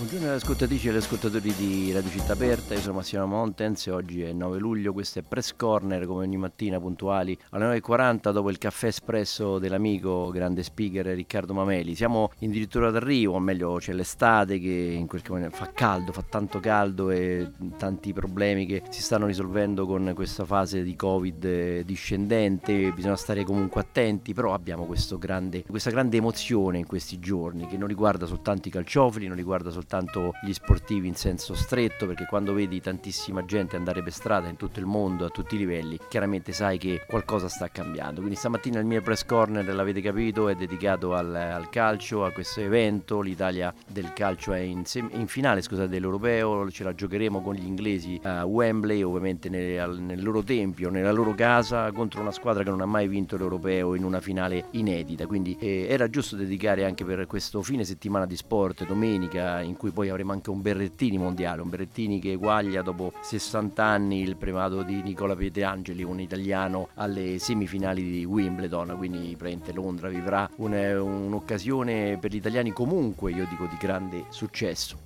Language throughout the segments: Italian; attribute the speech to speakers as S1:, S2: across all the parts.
S1: Buongiorno alle ascoltatrici e agli ascoltatori di Radio Città Aperta, io sono Massimo Montens e oggi è 9 luglio, questo è Press Corner come ogni mattina puntuali alle 9:40 dopo il caffè espresso dell'amico grande speaker Riccardo Mameli. Siamo addirittura d'arrivo, o meglio c'è l'estate che in quel momento fa caldo, fa tanto caldo e tanti problemi che si stanno risolvendo con questa fase di Covid discendente, bisogna stare comunque attenti, però abbiamo questa grande emozione in questi giorni che non riguarda soltanto i calciofili, non riguarda soltanto gli sportivi in senso stretto, perché quando vedi tantissima gente andare per strada in tutto il mondo a tutti i livelli, chiaramente sai che qualcosa sta cambiando. Quindi stamattina il mio press corner, l'avete capito, è dedicato al calcio, a questo evento. L'Italia del calcio è in finale dell'Europeo, ce la giocheremo con gli inglesi a Wembley, ovviamente nel loro tempio, nella loro casa, contro una squadra che non ha mai vinto l'Europeo in una finale inedita. Quindi era giusto dedicare anche per questo fine settimana di sport, domenica, in cui poi avremo anche un Berrettini mondiale, un Berrettini che eguaglia dopo 60 anni il primato di Nicola Pietrangeli, un italiano, alle semifinali di Wimbledon. Quindi praticamente Londra vivrà un'occasione per gli italiani comunque, io dico, di grande successo.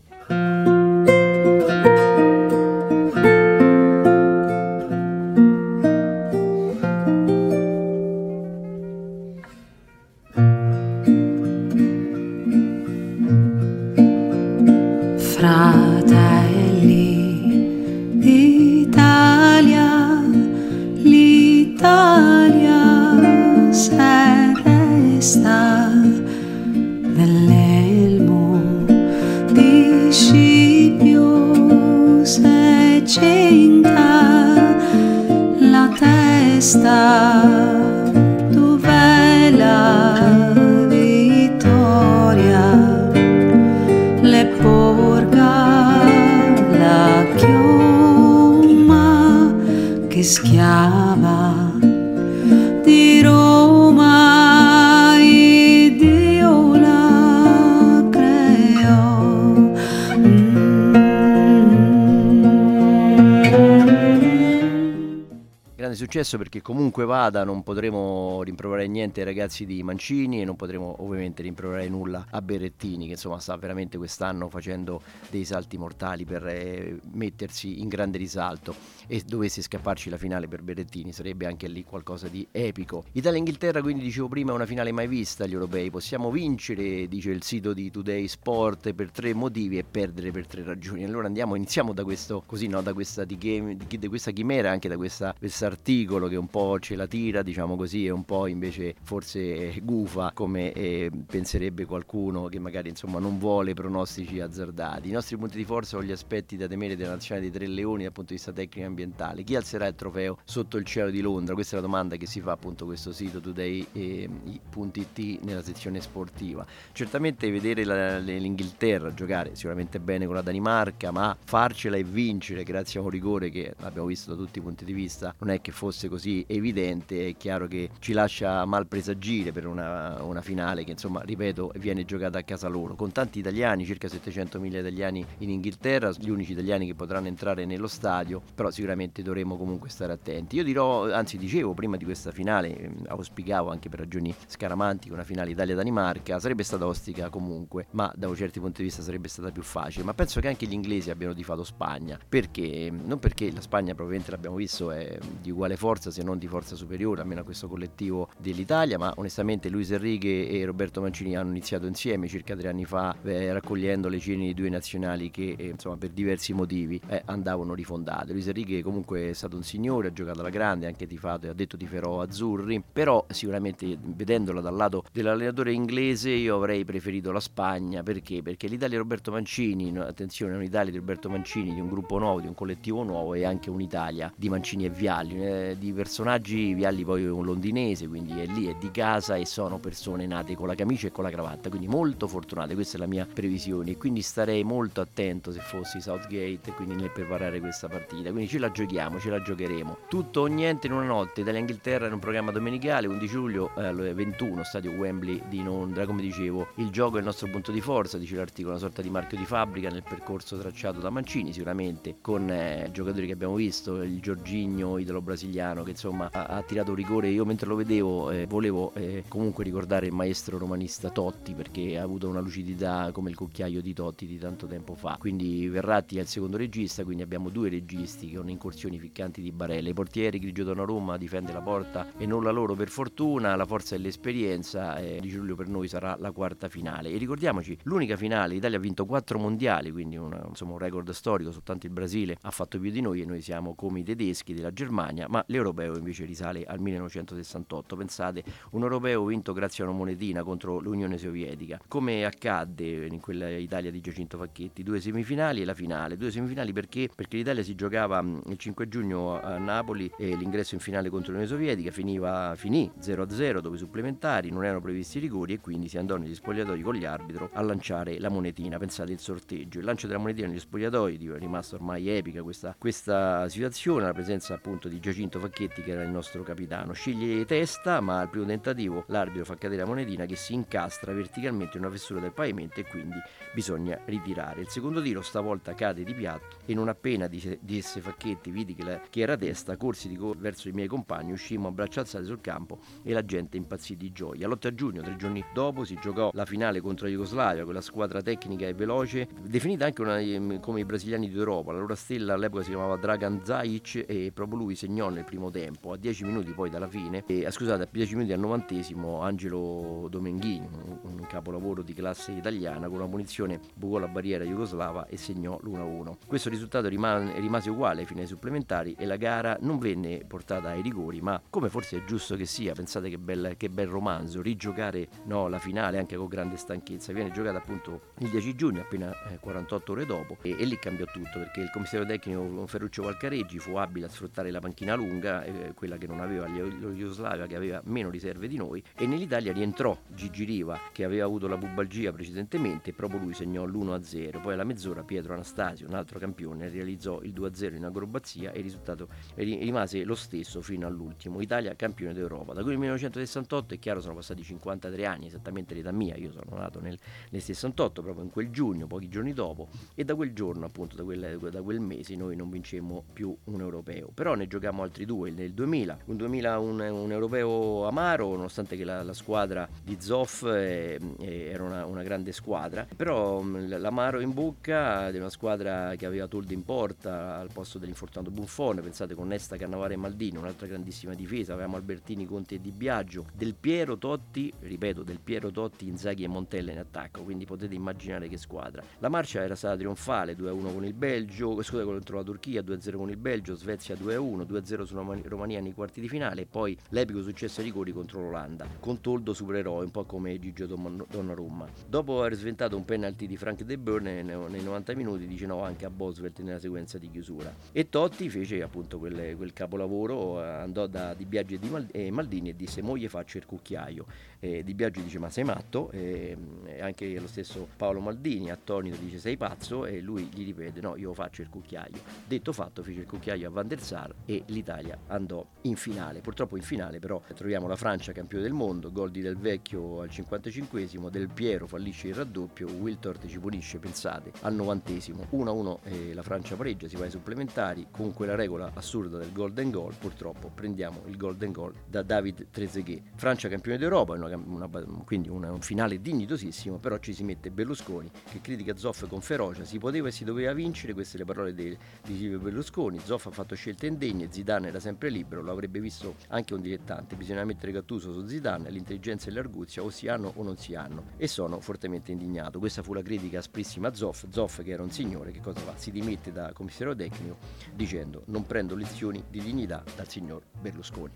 S2: Fratelli d'Italia, l'Italia se resta dell'elmo di Scipio, se cinta la testa, dov'è la vittoria? Le porga la chioma che schiava di Roma, Dio la creò.
S1: Grande successo, perché comunque vada non potremo rimproverare niente ai ragazzi di Mancini e non potremo ovviamente rimproverare nulla a Berrettini, che insomma sta veramente quest'anno facendo dei salti mortali per mettersi in grande risalto, e dovesse scapparci la finale per Berrettini sarebbe anche lì qualcosa di epico. Italia-Inghilterra, quindi dicevo prima, è una finale mai vista agli europei. Possiamo vincere, dice il sito di Today Sport, per 3 motivi e perdere per 3 ragioni. Allora iniziamo da questo, così, no, da questa di questa chimera, anche da questo articolo che un po' ce la tira, diciamo così, e un po' invece forse gufa, come penserebbe qualcuno che magari insomma non vuole pronostici azzardati. I nostri punti di forza o gli aspetti da temere della nazionale dei Tre Leoni dal punto di vista tecnico e ambientale. Chi alzerà il trofeo sotto il cielo di Londra? Questa è la domanda che si fa appunto questo sito Today.it nella sezione sportiva. Certamente vedere l'Inghilterra giocare sicuramente bene con la Danimarca, ma farcela e vincere grazie a un rigore che abbiamo visto da tutti i punti di vista non è che fosse così evidente. È chiaro che ci lascia mal presagire per una finale che, insomma, ripeto, viene giocata a casa loro, con tanti italiani, circa 700.000 italiani in Inghilterra, gli unici italiani che potranno entrare nello stadio, però sicuramente dovremo comunque stare attenti. Io dicevo prima di questa finale, auspicavo anche per ragioni scaramantiche una finale Italia-Danimarca, sarebbe stata ostica comunque, ma da certi punti di vista sarebbe stata più facile. Ma penso che anche gli inglesi abbiano tifato Spagna, perché non perché la Spagna, probabilmente l'abbiamo visto, è di uguale forza se non di forza superiore almeno a questo collettivo dell'Italia, ma onestamente Luis Enrique e Roberto Mancini hanno iniziato insieme circa 3 anni fa, raccogliendo le ceneri di 2 nazionali che insomma per diversi motivi andavano rifondate. Luis Enrique comunque è stato un signore, ha giocato alla grande, anche tifato e ha detto tiferò azzurri, però sicuramente vedendola dal lato dell'allenatore inglese io avrei preferito la Spagna. Perché l'Italia di Roberto Mancini, attenzione, è un'Italia di Roberto Mancini, di un gruppo nuovo, di un collettivo nuovo, e anche un'Italia di Mancini e Vialli, di personaggi. Vialli poi è un londinese, quindi è lì, è di casa, e sono persone nate con la camicia e con la cravatta, quindi molto fortunate. Questa è la mia previsione, e quindi starei molto attento se fossi Southgate, quindi nel preparare questa partita. Quindi ce la giocheremo, tutto o niente in una notte. Italia-Inghilterra in un programma domenicale, 11 luglio alle 21, stadio Wembley di Londra. Come dicevo, il gioco è il nostro punto di forza, dice l'articolo, una sorta di marchio di fabbrica nel percorso tracciato da Mancini, sicuramente con giocatori che abbiamo visto, il Jorginho italo-brasiliano italiano che insomma ha tirato rigore. Io mentre lo vedevo volevo comunque ricordare il maestro romanista Totti, perché ha avuto una lucidità come il cucchiaio di Totti di tanto tempo fa. Quindi Verratti è il secondo regista, quindi abbiamo due registi con incursioni ficcanti di Barella. I portieri Grigio Donnarumma difende la porta e non la loro, per fortuna, la forza dell'esperienza. Di Giulio per noi sarà la quarta finale, e ricordiamoci l'unica finale. L'Italia ha vinto 4 mondiali, quindi insomma un record storico. Soltanto il Brasile ha fatto più di noi e noi siamo come i tedeschi della Germania, ma l'europeo invece risale al 1968. Pensate, un europeo vinto grazie a una monetina contro l'Unione Sovietica. Come accadde in quella Italia di Giacinto Facchetti, 2 semifinali e la finale. 2 semifinali perché l'Italia si giocava il 5 giugno a Napoli e l'ingresso in finale contro l'Unione Sovietica finì 0-0 dopo i supplementari, non erano previsti rigori e quindi si andò negli spogliatoi con gli arbitri a lanciare la monetina. Pensate, il sorteggio, il lancio della monetina negli spogliatoi, è rimasta ormai epica questa situazione. La presenza appunto di Giacinto Facchetti, che era il nostro capitano, sceglie testa, ma al primo tentativo l'arbitro fa cadere la monetina, che si incastra verticalmente in una fessura del pavimento e quindi bisogna ritirare. Il secondo tiro stavolta cade di piatto e non appena disse Facchetti vidi che era testa, corsi verso i miei compagni, uscimmo a braccia alzate sul campo e la gente impazzì di gioia. L'8 giugno, 3 giorni dopo, si giocò la finale contro la Jugoslavia, con la squadra tecnica e veloce, definita anche come i brasiliani d'Europa. La loro stella all'epoca si chiamava Dragan Zajic e proprio lui segnò nel primo tempo, a 10 minuti poi dalla fine, a 10 minuti al 90esimo, Angelo Domenghini, un capolavoro di classe italiana, con una punizione bucò la barriera jugoslava e segnò l'1-1. Questo risultato rimase uguale ai finali supplementari e la gara non venne portata ai rigori, ma come forse è giusto che sia. Pensate che bel romanzo, rigiocare la finale anche con grande stanchezza. Viene giocata appunto il 10 giugno, appena 48 ore dopo, e lì cambiò tutto, perché il commissario tecnico Ferruccio Valcareggi fu abile a sfruttare la panchina lunga, quella che non aveva lo Jugoslavia, che aveva meno riserve di noi, e nell'Italia rientrò Gigi Riva, che aveva avuto la pubalgia precedentemente, e proprio lui segnò l'1-0. Poi alla mezz'ora Pietro Anastasio, un altro campione, realizzò il 2-0 in acrobazia e il risultato rimase lo stesso fino all'ultimo. Italia campione d'Europa. Da quel 1968, è chiaro, sono passati 53 anni, esattamente l'età mia. Io sono nato nel 68, proprio in quel giugno, pochi giorni dopo, e da quel giorno, appunto, da quel mese, noi non vincemmo più un europeo. Però ne giocammo altri 2 nel 2000, un europeo amaro, nonostante che la squadra di Zoff era una grande squadra, però l'amaro in bocca di una squadra che aveva Toldo in porta al posto dell'infortunato Buffon. Pensate, con Nesta, Cannavaro e Maldini, un'altra grandissima difesa. Avevamo Albertini, Conti e Di Biagio, Del Piero, Totti, Inzaghi e Montella in attacco, quindi potete immaginare che squadra. La marcia era stata trionfale: 2-1 con il Belgio, contro la Turchia, 2-0 con il Belgio, Svezia 2-1, 2-0 sulla Romania nei quarti di finale, e poi l'epico successo ai rigori contro l'Olanda, con Toldo supereroe, un po' come Gigio Donnarumma. Dopo aver sventato un penalty di Frank De Boer nei 90 minuti, dice no anche a Boswell nella sequenza di chiusura, e Totti fece appunto quel capolavoro, andò da Di Biagio e Maldini e disse: mo gli faccio il cucchiaio. Di Biagio dice: ma sei matto? Anche lo stesso Paolo Maldini, attonito, dice: sei pazzo? E lui gli ripete: no, io faccio il cucchiaio. Detto fatto, fece il cucchiaio a Van der Sar e l'Italia andò in finale. Purtroppo in finale però troviamo la Francia campione del mondo, gol di Del Vecchio al 55esimo, Del Piero fallisce il raddoppio, Wiltord ci punisce, pensate, al 90esimo, 1-1, la Francia pareggia, si va ai supplementari con quella regola assurda del golden goal. Purtroppo prendiamo il golden goal da David Trezeguet. Francia campione d'Europa, quindi un finale dignitosissimo, però ci si mette Berlusconi che critica Zoff con ferocia. Si poteva e si doveva vincere, queste le parole di Silvio Berlusconi. Zoff ha fatto scelte indegne, Zidane era sempre libero, lo avrebbe visto anche un dilettante. Bisogna mettere Gattuso su Zidane, l'intelligenza e l'arguzia o si hanno o non si hanno, e sono fortemente indignato. Questa fu la critica asprissima a Zoff, che era un signore. Che cosa fa? Si dimette da commissario tecnico dicendo: non prendo lezioni di dignità dal signor Berlusconi.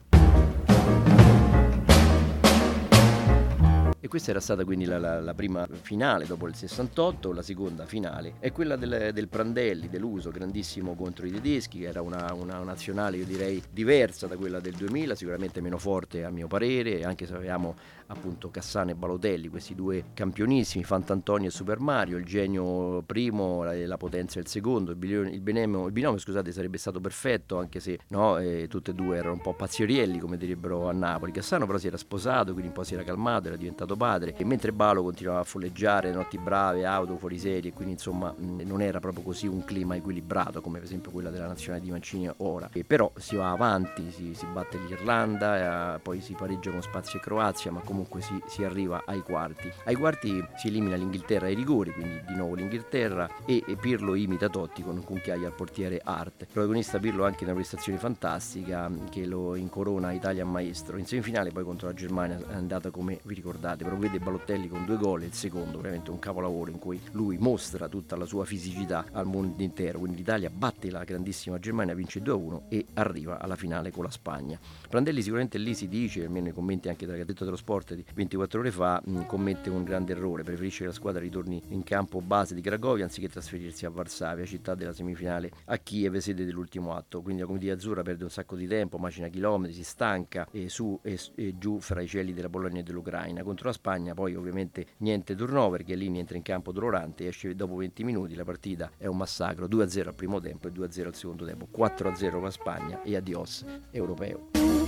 S1: E questa era stata quindi la prima finale dopo il 68. La seconda finale è quella del Prandelli, deluso, grandissimo contro i tedeschi, che era una nazionale, io direi, diversa da quella del 2000, sicuramente meno forte a mio parere, anche se avevamo appunto Cassano e Balotelli, questi due campionissimi, Fantantonio e Super Mario, il genio primo, la potenza il secondo, il binomio scusate, sarebbe stato perfetto, anche se tutte e due erano un po' pazzerielli, come direbbero a Napoli. Cassano però si era sposato, quindi un po' si era calmato, era diventato padre, e mentre Balo continuava a folleggiare, notti brave, auto fuori serie, quindi insomma non era proprio così un clima equilibrato come per esempio quella della nazionale di Mancini ora. E però si va avanti, si batte l'Irlanda, poi si pareggia con Spazia e Croazia, ma comunque si arriva ai quarti. Ai quarti si elimina l'Inghilterra ai rigori, quindi di nuovo l'Inghilterra, e Pirlo imita Totti con un cucchiaio al portiere Hart. Protagonista Pirlo anche in una prestazione fantastica che lo incorona Italia maestro. In semifinale poi contro la Germania è andata come vi ricordate, però vede Balotelli con 2 gol, e il secondo veramente un capolavoro in cui lui mostra tutta la sua fisicità al mondo intero. Quindi l'Italia batte la grandissima Germania, vince 2-1 e arriva alla finale con la Spagna. Prandelli sicuramente lì si dice, almeno nei commenti anche della Gazzetta dello Sport di 24 ore fa, commette un grande errore, preferisce che la squadra ritorni in campo base di Cracovia anziché trasferirsi a Varsavia, città della semifinale, a Kiev, sede dell'ultimo atto. Quindi la comitiva azzurra perde un sacco di tempo, macina chilometri, si stanca su e giù fra i cieli della Polonia e dell'Ucraina. Contro la Spagna poi ovviamente niente turnover, Chiellini entra in campo dolorante, esce dopo 20 minuti, la partita è un massacro, 2-0 al primo tempo e 2-0 al secondo tempo, 4-0 la Spagna e adios europeo.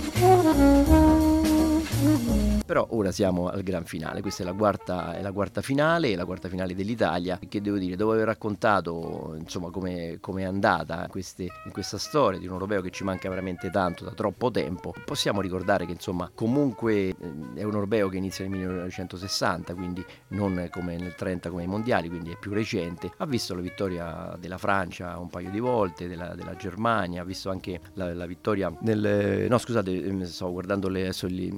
S1: Però ora siamo al gran finale, questa è la quarta finale, la quarta finale dell'Italia, che devo dire, dopo aver raccontato insomma come è andata in questa storia di un europeo che ci manca veramente tanto da troppo tempo, possiamo ricordare che insomma comunque è un europeo che inizia nel 1960, quindi non come nel 30 come ai mondiali, quindi è più recente. Ha visto la vittoria della Francia un paio di volte, della Germania, ha visto anche la vittoria stavo guardando le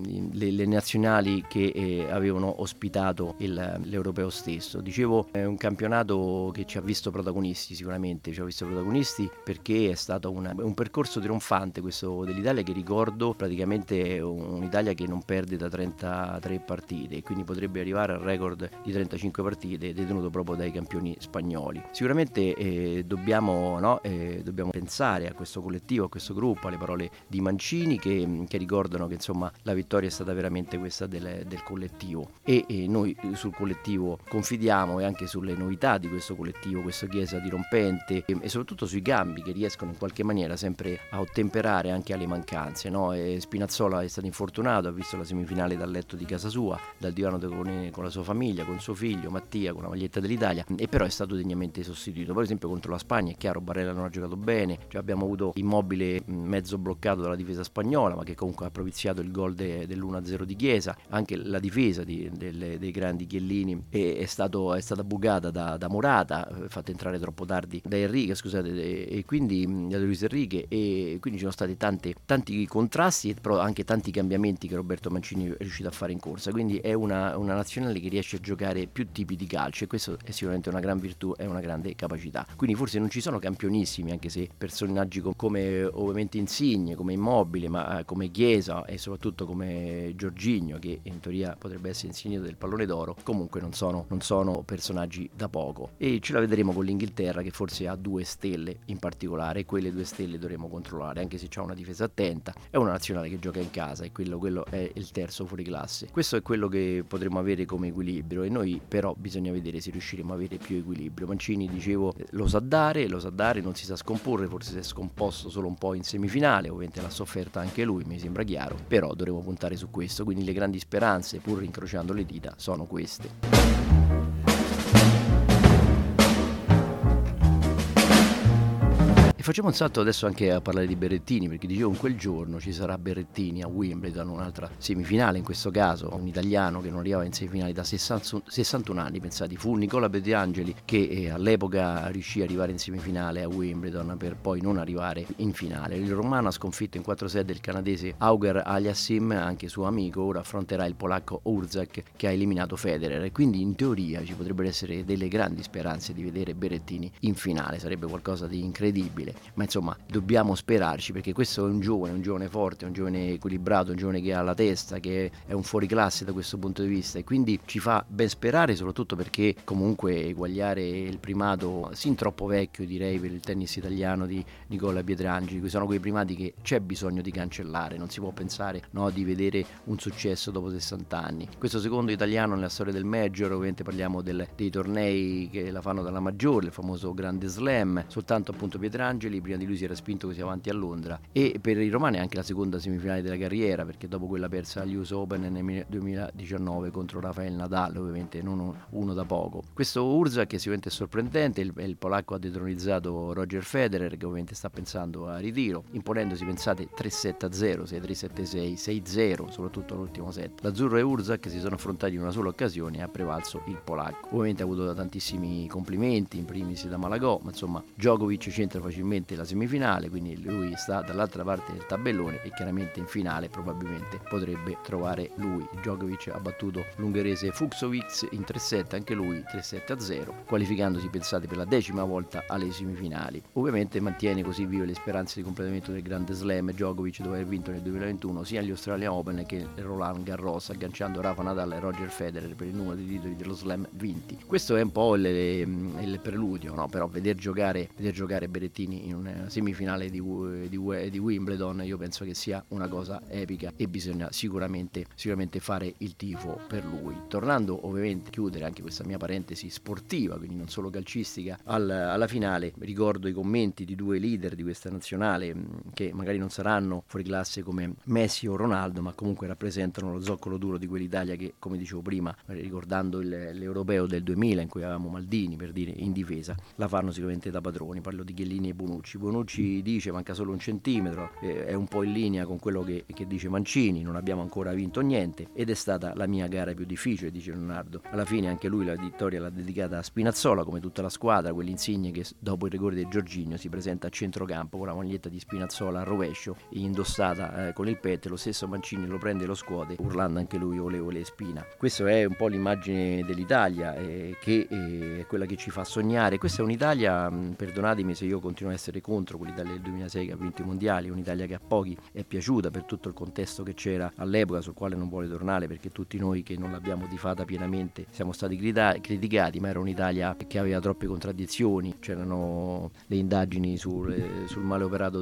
S1: nazionali che avevano ospitato l'europeo stesso. Dicevo, è un campionato che ci ha visto protagonisti, sicuramente ci ha visto protagonisti, perché è stato un percorso trionfante questo dell'Italia, che ricordo praticamente un'Italia che non perde da 33 partite, e quindi potrebbe arrivare al record di 35 partite detenuto proprio dai campioni spagnoli. Sicuramente dobbiamo pensare a questo collettivo, a questo gruppo, alle parole di Mancini che ricordano che insomma la vittoria è stata veramente questa del collettivo, e noi sul collettivo confidiamo, e anche sulle novità di questo collettivo, questo Chiesa dirompente, e soprattutto sui cambi che riescono in qualche maniera sempre a ottemperare anche alle mancanze, no? Spinazzola è stato infortunato, ha visto la semifinale dal letto di casa sua, dal divano con la sua famiglia, con suo figlio Mattia, con la maglietta dell'Italia, e però è stato degnamente sostituito. Per esempio contro la Spagna è chiaro, Barella non ha giocato bene, abbiamo avuto Immobile mezzo bloccato dalla difesa spagnola, ma che comunque ha propiziato il gol dell'1-0 di Chiesa. Anche la difesa dei grandi Chiellini è stata bucata da Morata, fatta entrare troppo tardi da Enrique, e quindi da Luis Enrique, e quindi ci sono stati tanti contrasti, però anche tanti cambiamenti che Roberto Mancini è riuscito a fare in corsa. Quindi è una nazionale che riesce a giocare più tipi di calcio, e questo è sicuramente una gran virtù e una grande capacità. Quindi forse non ci sono campionissimi, anche se personaggi come ovviamente Insigne, come Immobile, ma come Chiesa e soprattutto come Jorginho, che in teoria potrebbe essere insignito del pallone d'oro, comunque non sono personaggi da poco, e ce la vedremo con l'Inghilterra, che forse ha 2 stelle in particolare, e quelle 2 stelle dovremo controllare, anche se c'ha una difesa attenta. È una nazionale che gioca in casa, e quello è il terzo fuori classe. Questo è quello che potremo avere come equilibrio, e noi però bisogna vedere se riusciremo a avere più equilibrio. Mancini, dicevo, lo sa dare, non si sa scomporre, forse si è scomposto solo un po' in semifinale, ovviamente l'ha sofferta anche lui, mi sembra chiaro, però dovremo puntare su questo. Quindi le grandi speranze, pur incrociando le dita, sono queste. Facciamo un salto adesso anche a parlare di Berrettini, perché dicevo, in quel giorno ci sarà Berrettini a Wimbledon, un'altra semifinale, in questo caso un italiano che non arrivava in semifinale da 61 anni, pensate. Fu Nicola Pietrangeli che all'epoca riuscì ad arrivare in semifinale a Wimbledon per poi non arrivare in finale. Il romano ha sconfitto in 4-7 il canadese Auger Aliassime, anche suo amico. Ora affronterà il polacco Urzak, che ha eliminato Federer, e quindi in teoria ci potrebbero essere delle grandi speranze di vedere Berrettini in finale. Sarebbe qualcosa di incredibile, ma insomma dobbiamo sperarci, perché questo è un giovane forte, un giovane equilibrato, un giovane che ha la testa, che è un fuoriclasse da questo punto di vista, e quindi ci fa ben sperare, soprattutto perché comunque eguagliare il primato sin troppo vecchio, direi, per il tennis italiano di Nicola Pietrangeli, che sono quei primati che c'è bisogno di cancellare. Non si può pensare, no, di vedere un successo dopo 60 anni. Questo secondo italiano nella storia del Major, ovviamente parliamo dei tornei che la fanno dalla maggiore, il famoso Grande Slam. Soltanto appunto Pietrangeli Angeli, prima di lui si era spinto così avanti a Londra, e per i romani anche la seconda semifinale della carriera, perché dopo quella persa agli US Open nel 2019 contro Rafael Nadal, ovviamente non uno da poco. Questo Urzak che sicuramente è sorprendente, il polacco ha detronizzato Roger Federer, che ovviamente sta pensando a ritiro, imponendosi, pensate, 3-7-0, 6-3-7-6, 6-0, soprattutto l'ultimo set. L'azzurro e Urzak si sono affrontati in una sola occasione e ha prevalso il polacco. Ovviamente ha avuto tantissimi complimenti, in primis da Malagò, ma insomma Djokovic centra facilmente la semifinale, quindi lui sta dall'altra parte del tabellone e chiaramente in finale probabilmente potrebbe trovare lui. Djokovic ha battuto l'ungherese Fucsovics in 3-7, anche lui 3-7-0, qualificandosi, pensate, per la 10ª volta alle semifinali. Ovviamente mantiene così vive le speranze di completamento del Grande Slam Djokovic, dopo aver vinto nel 2021 sia gli Australian Open che Roland Garros, agganciando Rafa Nadal e Roger Federer per il numero di titoli dello Slam vinti. Questo è un po' il preludio, no? Però veder giocare Berrettini in una semifinale di Wimbledon, io penso che sia una cosa epica e bisogna sicuramente fare il tifo per lui. Tornando ovviamente a chiudere anche questa mia parentesi sportiva, quindi non solo calcistica, alla finale, ricordo i commenti di due leader di questa nazionale che magari non saranno fuori classe come Messi o Ronaldo, ma comunque rappresentano lo zoccolo duro di quell'Italia che, come dicevo prima, ricordando l'Europeo del 2000 in cui avevamo Maldini, per dire, in difesa, la fanno sicuramente da padroni. Parlo di Chiellini e Bonucci. Bonucci dice manca solo un centimetro, è un po' in linea con quello che dice Mancini, non abbiamo ancora vinto niente ed è stata la mia gara più difficile, dice Leonardo. Alla fine anche lui la vittoria l'ha dedicata a Spinazzola, come tutta la squadra, quell'insigne che dopo il rigore di Jorginho si presenta a centrocampo con la maglietta di Spinazzola a rovescio, indossata con il petto. Lo stesso Mancini lo prende e lo scuote, urlando anche lui ole ole Spina. Questa è un po' l'immagine dell'Italia che è quella che ci fa sognare. Questa è un'Italia, perdonatemi se io continuo a essere contro quell'Italia del 2006 che ha vinto i mondiali, un'Italia che a pochi è piaciuta per tutto il contesto che c'era all'epoca, sul quale non vuole tornare perché tutti noi che non l'abbiamo tifata pienamente siamo stati criticati, ma era un'Italia che aveva troppe contraddizioni. C'erano le indagini sul male operato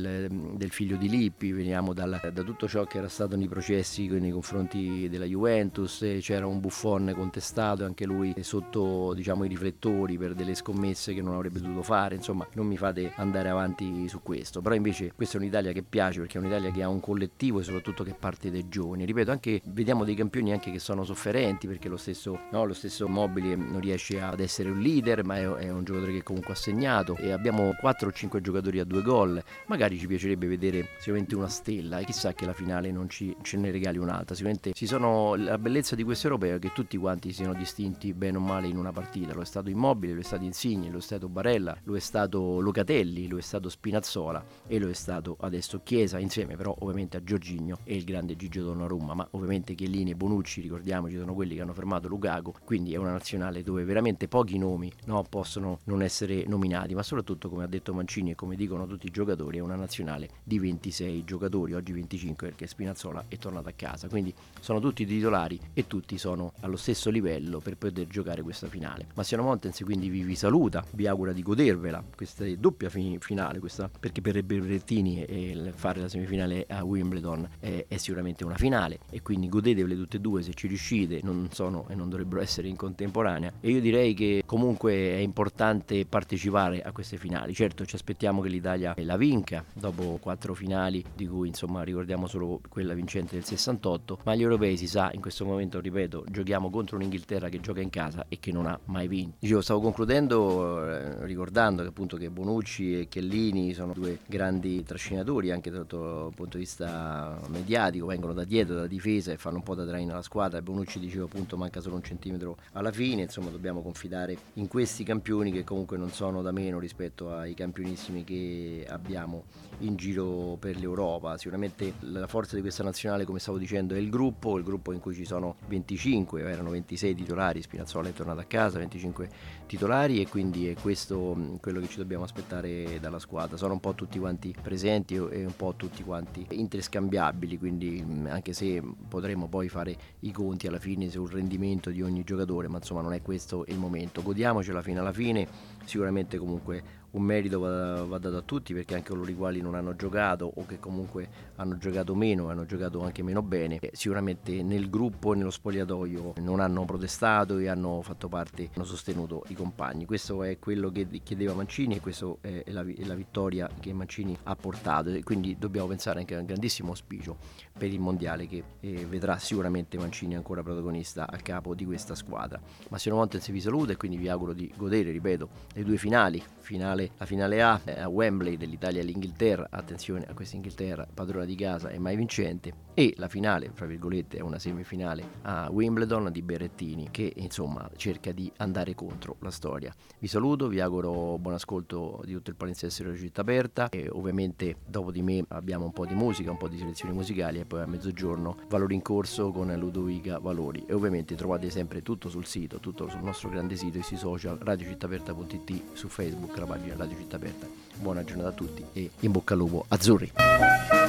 S1: del figlio di Lippi, veniamo da tutto ciò che era stato nei processi nei confronti della Juventus, c'era un Buffon contestato anche lui sotto, diciamo, i riflettori per delle scommesse che non avrebbe dovuto fare. Insomma, non mi fate andare avanti su questo, però invece questa è un'Italia che piace perché è un'Italia che ha un collettivo e soprattutto che parte dai giovani. Ripeto, anche vediamo dei campioni anche che sono sofferenti, perché lo stesso Immobile non riesce ad essere un leader, ma è un giocatore che comunque ha segnato, e abbiamo 4 o 5 giocatori a 2 gol. Magari ci piacerebbe vedere sicuramente una stella, e chissà che la finale non ce ne regali un'altra. Sicuramente la bellezza di questo europeo è che tutti quanti siano distinti bene o male in una partita. Lo è stato Immobile, lo è stato Insigne, lo è stato Barella, lo è stato Locatelli, lo è stato Spinazzola e lo è stato adesso Chiesa, insieme però ovviamente a Jorginho e il grande Gigio Donnarumma. Ma ovviamente Chiellini e Bonucci, ricordiamoci, sono quelli che hanno fermato Lukaku, quindi è una nazionale dove veramente pochi nomi possono non essere nominati, ma soprattutto, come ha detto Mancini e come dicono tutti i giocatori, è una nazionale di 26 giocatori, oggi 25 perché Spinazzola è tornato a casa, quindi sono tutti titolari e tutti sono allo stesso livello per poter giocare questa finale. Massimiliano Montens quindi vi saluta, vi augura di godervela questa doppia finale, questa, perché per Berrettini fare la semifinale a Wimbledon è sicuramente una finale, e quindi godetevele tutte e due se ci riuscite, non sono e non dovrebbero essere in contemporanea, e io direi che comunque è importante partecipare a queste finali. Certo, ci aspettiamo che l'Italia la vinca dopo 4 finali, di cui insomma ricordiamo solo quella vincente del 68, ma gli europei, si sa, in questo momento, ripeto, giochiamo contro un'Inghilterra che gioca in casa e che non ha mai vinto. Dicevo, stavo concludendo ricordando che appunto che Bonucci e Chiellini sono due grandi trascinatori anche dal punto di vista mediatico, vengono da dietro, da difesa, e fanno un po' da traino alla squadra. Bonucci, dicevo, appunto, manca solo un centimetro alla fine. Insomma, dobbiamo confidare in questi campioni che comunque non sono da meno rispetto ai campionissimi che abbiamo in giro per l'Europa. Sicuramente la forza di questa nazionale, come stavo dicendo, è il gruppo in cui ci sono 25, erano 26 titolari, Spinazzola è tornato a casa, 25 titolari, e quindi è questo quello che ci dobbiamo aspettare dalla squadra. Sono un po' tutti quanti presenti e un po' tutti quanti interscambiabili, quindi anche se potremo poi fare i conti alla fine sul rendimento di ogni giocatore, ma insomma non è questo il momento. Godiamocela fino alla fine. Sicuramente comunque un merito va dato a tutti, perché anche coloro i quali non hanno giocato o che comunque hanno giocato meno, hanno giocato anche meno bene, sicuramente nel gruppo e nello spogliatoio non hanno protestato e hanno fatto parte, hanno sostenuto i compagni. Questo è quello che chiedeva Mancini e questa è la vittoria che Mancini ha portato, e quindi dobbiamo pensare anche a un grandissimo auspicio per il mondiale che vedrà sicuramente Mancini ancora protagonista a capo di questa squadra. Massimo Montez vi saluta e quindi vi auguro di godere, ripeto, le due finali, la finale A a Wembley dell'Italia e l'Inghilterra, attenzione a questa Inghilterra padrona di casa e mai vincente, e la finale, fra virgolette, è una semifinale a Wimbledon di Berrettini, che insomma cerca di andare contro la storia. Vi saluto, vi auguro buon ascolto di tutto il palinsesto della Città Aperta, e ovviamente dopo di me abbiamo un po' di musica, un po' di selezioni musicali, e poi a mezzogiorno Valori in corso con Ludovica Valori, e ovviamente trovate sempre tutto sul sito, tutto sul nostro grande sito e sui social, radiocittaaperta.it, su Facebook la pagina Radio Città Aperta. Buona giornata a tutti e in bocca al lupo azzurri.